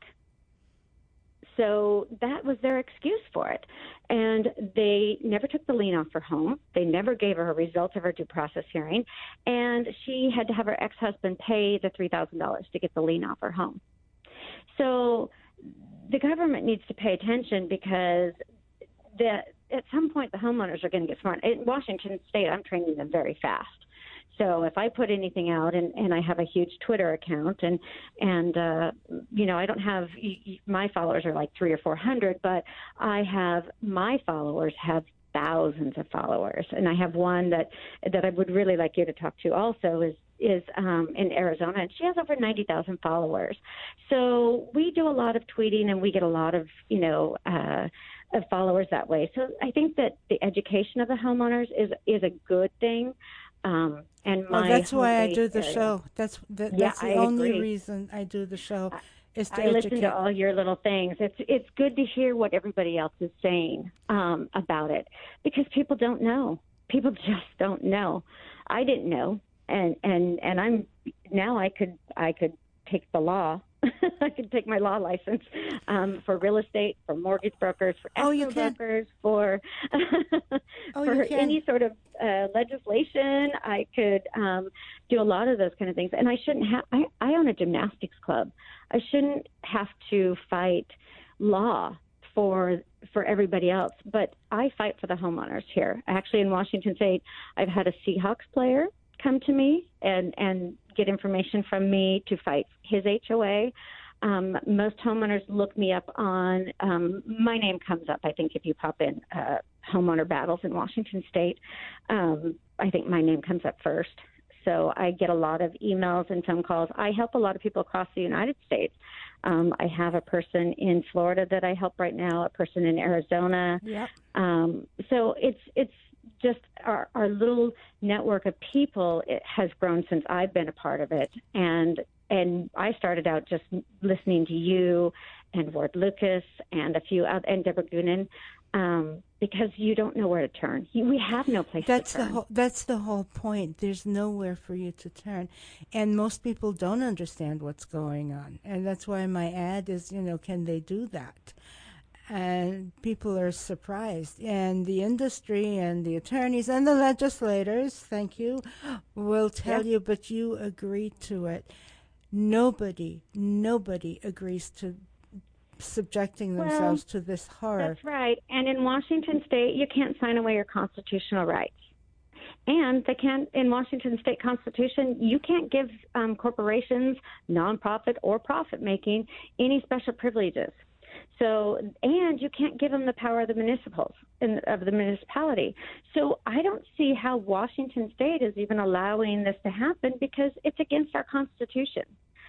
[SPEAKER 5] So that was their excuse for it. And they never took the lien off her home. They never gave her a result of her due process hearing. And she had to have her ex-husband pay the three thousand dollars to get the lien off her home. So the government needs to pay attention because the, at some point the homeowners are going to get smart. In Washington State, I'm training them very fast. So if I put anything out, and, and I have a huge Twitter account, and, and uh, you know, I don't have – my followers are like three or four hundred, but I have – my followers have thousands of followers. And I have one that, that I would really like you to talk to also is is um, in Arizona, and she has over ninety thousand followers. So we do a lot of tweeting, and we get a lot of, you know, uh, of followers that way. So I think that the education of the homeowners is is a good thing. Um, and my
[SPEAKER 6] Well, that's why I do the
[SPEAKER 5] area,
[SPEAKER 6] show. That's that,
[SPEAKER 5] Yeah,
[SPEAKER 6] that's the
[SPEAKER 5] I
[SPEAKER 6] only
[SPEAKER 5] agree.
[SPEAKER 6] reason I do the show is to
[SPEAKER 5] I
[SPEAKER 6] educate.
[SPEAKER 5] listen to all your little things. It's it's good to hear what everybody else is saying um, about it because people don't know. People just don't know. I didn't know, and and and I'm now I could I could take the law. I could take my law license um, for real estate, for mortgage brokers, for escrow
[SPEAKER 6] Oh, you can.
[SPEAKER 5] brokers, for
[SPEAKER 6] Oh,
[SPEAKER 5] for
[SPEAKER 6] you can.
[SPEAKER 5] any sort of uh, legislation. I could um, do a lot of those kind of things, and I shouldn't have. I, I own a gymnastics club. I shouldn't have to fight law for for everybody else, but I fight for the homeowners here. Actually, in Washington State, I've had a Seahawks player come to me and, and get information from me to fight his H O A. Um, most homeowners look me up on, um, my name comes up, I think, if you pop in uh, homeowner battles in Washington State. Um, I think my name comes up first. So I get a lot of emails and phone calls. I help a lot of people across the United States. Um, I have a person in Florida that I help right now, a person in Arizona.
[SPEAKER 6] Yep.
[SPEAKER 5] Um, so it's it's just our, our little network of people, it has grown since I've been a part of it. And and I started out just listening to you and Ward Lucas and a few other, and Deborah Goonan, um, because you don't know where to turn. You, we have no place
[SPEAKER 6] That's
[SPEAKER 5] to
[SPEAKER 6] the
[SPEAKER 5] turn.
[SPEAKER 6] whole. That's the whole point. There's nowhere for you to turn, and most people don't understand what's going on, and that's why my ad is, you know, can they do that? and people are surprised. And the industry and the attorneys and the legislators, thank you, will tell
[SPEAKER 5] Yep.
[SPEAKER 6] you, but you agreed to it. Nobody, nobody agrees to subjecting
[SPEAKER 5] Well,
[SPEAKER 6] themselves to this horror.
[SPEAKER 5] That's right. And in Washington State, you can't sign away your constitutional rights. And they can't, in Washington State Constitution, you can't give um, corporations, nonprofit or profit making, any special privileges. So, and you can't give them the power of the municipals in, of the municipality. So I don't see how Washington State is even allowing this to happen because it's against our Constitution.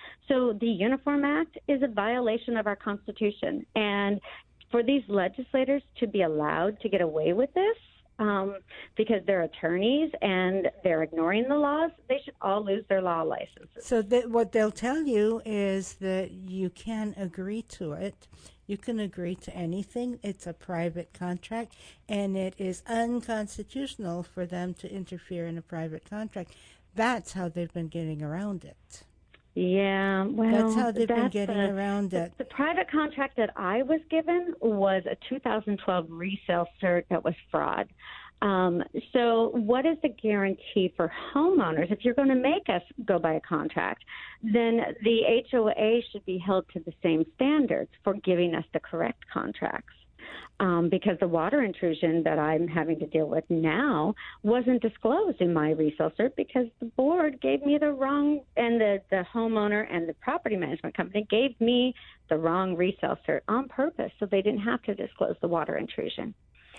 [SPEAKER 5] So the Uniform Act is a violation of our Constitution. And for these legislators to be allowed to get away with this, um, because they're attorneys and they're ignoring the laws, they should all lose their law licenses.
[SPEAKER 6] So that what they'll tell you is that you can agree to it. You can agree to anything. It's a private contract, and it is unconstitutional for them to interfere in a private contract. That's how they've been getting around it.
[SPEAKER 5] Yeah, well,
[SPEAKER 6] That's how they've been
[SPEAKER 5] that's
[SPEAKER 6] getting
[SPEAKER 5] the-
[SPEAKER 6] around
[SPEAKER 5] the,
[SPEAKER 6] it.
[SPEAKER 5] The private contract that I was given was a two thousand twelve resale cert that was fraud. Um, so what is the guarantee for homeowners? If you're going to make us go by a contract, then the H O A should be held to the same standards for giving us the correct contracts. Um, because the water intrusion that I'm having to deal with now wasn't disclosed in my resale cert because the board gave me the wrong, and the, the homeowner and the property management company gave me the wrong resale cert on purpose so they didn't have to disclose the water intrusion.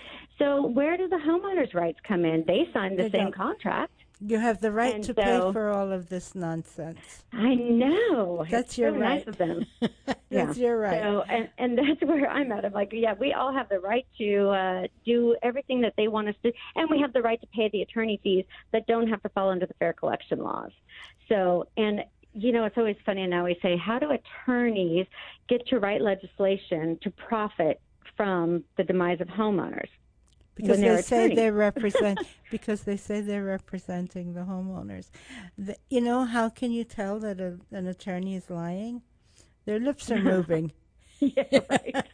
[SPEAKER 5] So where do the homeowners' rights come in? They signed the
[SPEAKER 6] They
[SPEAKER 5] same
[SPEAKER 6] don't.
[SPEAKER 5] contract.
[SPEAKER 6] You have the right
[SPEAKER 5] And
[SPEAKER 6] to
[SPEAKER 5] so-
[SPEAKER 6] pay for all of this nonsense.
[SPEAKER 5] I know.
[SPEAKER 6] That's
[SPEAKER 5] It's
[SPEAKER 6] your
[SPEAKER 5] so
[SPEAKER 6] right.
[SPEAKER 5] nice of them.
[SPEAKER 6] That's your right.
[SPEAKER 5] So, and, and that's where I'm at. I'm like, yeah, we all have the right to uh, do everything that they want us to, and we have the right to pay the attorney fees that don't have to fall under the fair collection laws. So, and you know, it's always funny, and I always say, how do attorneys get to write legislation to profit from the demise of homeowners?
[SPEAKER 6] Because
[SPEAKER 5] when they're
[SPEAKER 6] they say
[SPEAKER 5] attorneys.
[SPEAKER 6] they represent, because they say they're representing the homeowners. The, you know, how can you tell that a, an attorney is lying? Their lips are moving.
[SPEAKER 5] Yeah, right.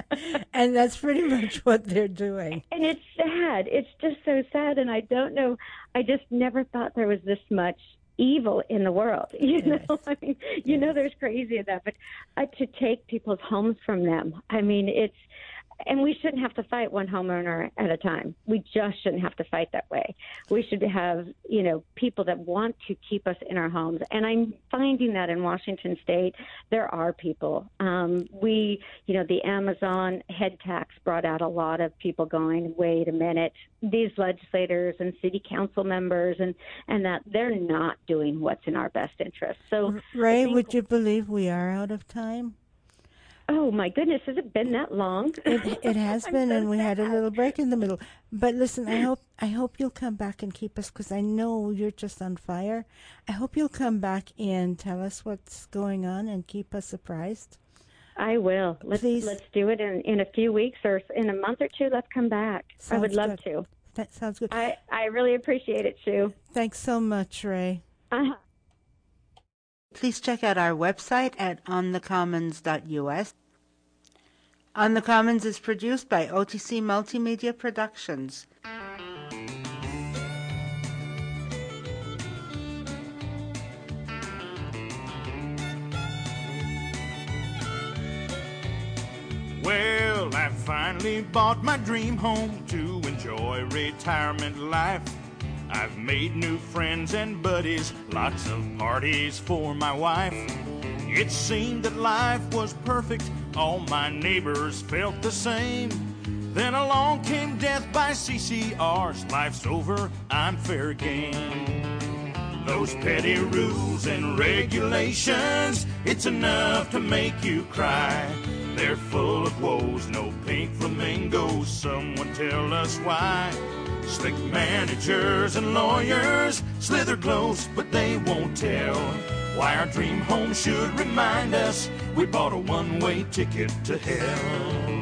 [SPEAKER 6] And that's pretty much what they're doing.
[SPEAKER 5] And it's sad. It's just so sad. And I don't know. I just never thought there was this much evil in the world. You
[SPEAKER 6] Yes.
[SPEAKER 5] know, I mean, you know, there's crazy in that, but uh, to take people's homes from them, I mean, it's, and we shouldn't have to fight one homeowner at a time. We just shouldn't have to fight that way. We should have, you know, people that want to keep us in our homes. And I'm finding that in Washington State, there are people. Um, we, you know, the Amazon head tax brought out a lot of people going, wait a minute, these legislators and city council members and, and that they're not doing what's in our best interest. So,
[SPEAKER 6] Ray,
[SPEAKER 5] I think-
[SPEAKER 6] would you believe we are out of time?
[SPEAKER 5] oh my goodness, has it been that long?
[SPEAKER 6] It, it has
[SPEAKER 5] I'm
[SPEAKER 6] been,
[SPEAKER 5] so
[SPEAKER 6] and we had a
[SPEAKER 5] sad.
[SPEAKER 6] little break in the middle. But listen, I hope I hope you'll come back and keep us, because I know you're just on fire. I hope you'll come back and tell us what's going on and keep us apprised.
[SPEAKER 5] I will. Let's
[SPEAKER 6] Please.
[SPEAKER 5] let's do it in, in a few weeks or in a month or two. Let's come back. I would
[SPEAKER 6] Sounds
[SPEAKER 5] love
[SPEAKER 6] good.
[SPEAKER 5] to.
[SPEAKER 6] That sounds good.
[SPEAKER 5] I, I really appreciate it, Sue.
[SPEAKER 6] Thanks so much, Ray.
[SPEAKER 5] Uh-huh.
[SPEAKER 4] Please check out our website at on the commons dot u s. On the Commons is produced by O T C Multimedia Productions.
[SPEAKER 7] Well, I finally bought my dream home to enjoy retirement life. I've made new friends and buddies, lots of parties for my wife. It seemed that life was perfect, all my neighbors felt the same. Then along came death by C C R's, life's over, I'm fair game. Those petty rules and regulations, it's enough to make you cry. They're full of woes, no pink flamingos, someone tell us why. Slick managers and lawyers slither close, but they won't tell why our dream home should remind us we bought a one-way ticket to hell.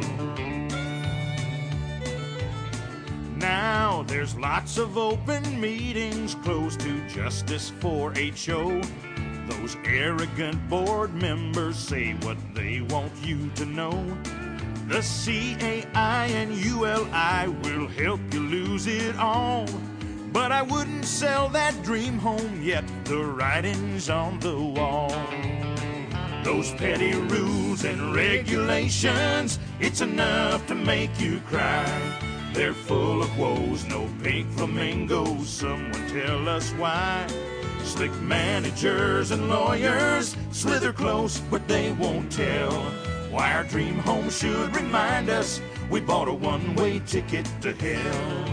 [SPEAKER 7] Now there's lots of open meetings closed to justice for H O. Those arrogant board members say what they want you to know. The C A I and U L I will help you lose it all. But I wouldn't sell that dream home yet, the writing's on the wall. Those petty rules and regulations, it's enough to make you cry. They're full of woes, no pink flamingos, someone tell us why. Slick managers and lawyers slither close, but they won't tell why our dream home should remind us we bought a one-way ticket to hell.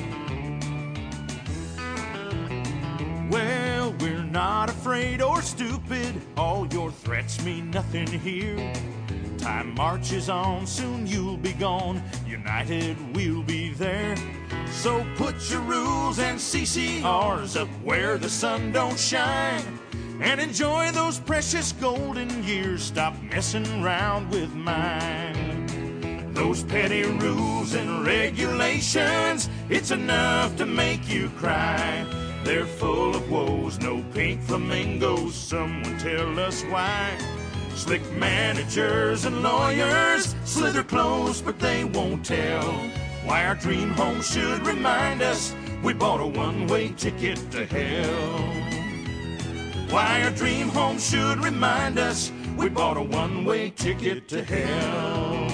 [SPEAKER 7] Well, we're not afraid or stupid, all your threats mean nothing here. Time marches on, soon you'll be gone, united we'll be there. So put your rules and C C Rs up where the sun don't shine, and enjoy those precious golden years, stop messing around with mine. Those petty rules and regulations, it's enough to make you cry. They're full of woes, no pink flamingos, someone tell us why. Slick managers and lawyers slither close, but they won't tell why our dream home should remind us we bought a one-way ticket to hell. Why our dream home should remind us we bought a one-way ticket to hell.